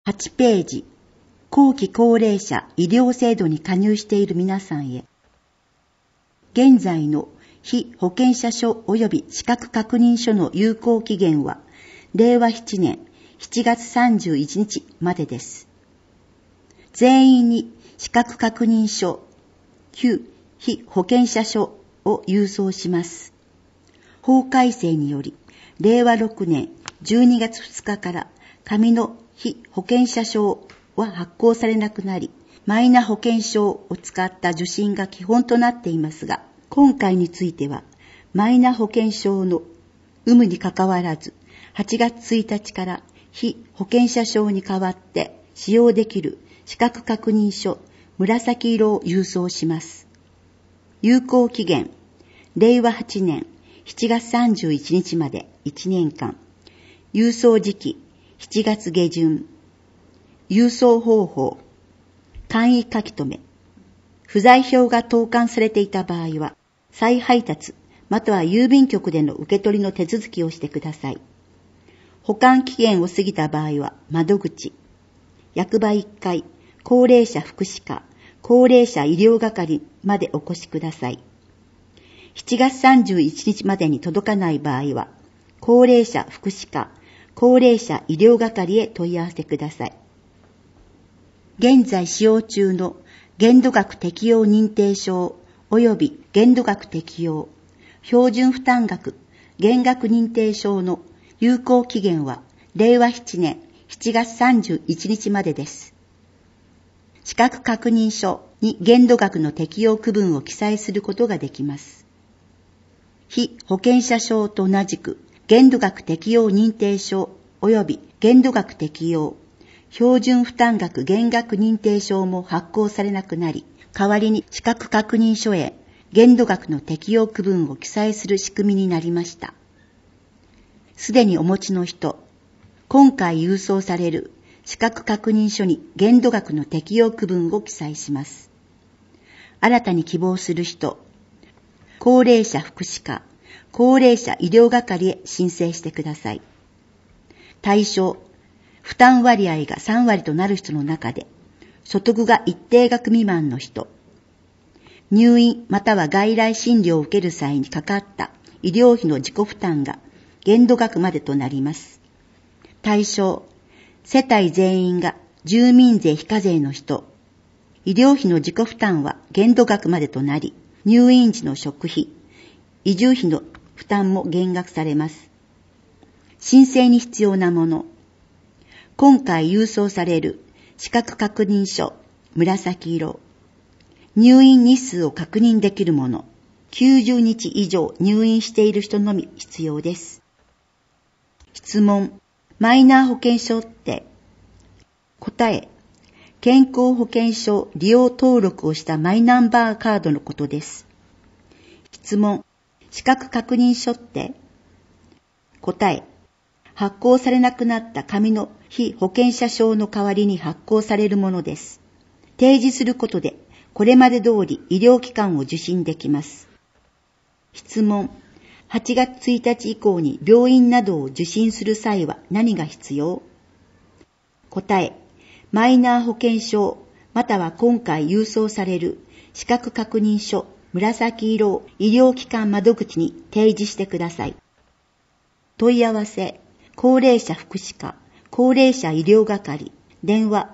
8ページ、後期高齢者医療制度に加入している皆さんへ。現在の被保険者証及び資格確認書の有効期限は、令和7年7月31日までです。全員に資格確認書、旧被保険者証を郵送します。法改正により、令和6年12月2日から紙の被保険者証は発行されなくなり、マイナ保険証を使った受診が基本となっていますが、今回については、マイナ保険証の有無にかかわらず、8月1日から被保険者証に代わって使用できる資格確認書紫色を郵送します。有効期限、令和8年7月31日まで1年間。郵送時期、7月下旬。郵送方法、簡易書き留め。不在票が投函されていた場合は、再配達、または郵便局での受け取りの手続きをしてください。保管期限を過ぎた場合は、窓口、役場1階、高齢者福祉課、高齢者医療係までお越しください。7月31日までに届かない場合は、高齢者福祉課、高齢者医療係へ問い合わせください。現在使用中の限度額適用認定証及び限度額適用、標準負担額、減額認定証の有効期限は令和7年7月31日までです。資格確認書に限度額の適用区分を記載することができます。被保険者証と同じく限度額適用認定証及び限度額適用、標準負担額減額認定証も発行されなくなり、代わりに資格確認書へ限度額の適用区分を記載する仕組みになりました。すでにお持ちの人、今回郵送される資格確認書に限度額の適用区分を記載します。新たに希望する人、高齢者福祉課、高齢者医療係へ申請してください。対象、負担割合が3割となる人の中で、所得が一定額未満の人、入院または外来診療を受ける際にかかった医療費の自己負担が限度額までとなります。対象、世帯全員が住民税非課税の人、医療費の自己負担は限度額までとなり、入院時の食費、移住費の負担も減額されます。申請に必要なもの、今回郵送される資格確認書、紫色、入院日数を確認できるもの、90日以上入院している人のみ必要です。質問、マイナー保険証って答え、健康保険証利用登録をしたマイナンバーカードのことです。質問、資格確認書って答え、発行されなくなった紙の被保険者証の代わりに発行されるものです。提示することで、これまで通り医療機関を受診できます。質問、8月1日以降に病院などを受診する際は何が必要？答え、マイナー保険証、または今回郵送される資格確認書、紫色を医療機関窓口に提示してください。問い合わせ、高齢者福祉課、高齢者医療係、電話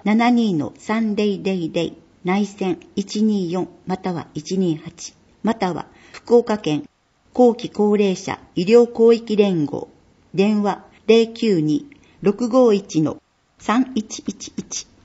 72-3000 内線124または128、または福岡県後期高齢者医療広域連合、電話 092-651-3111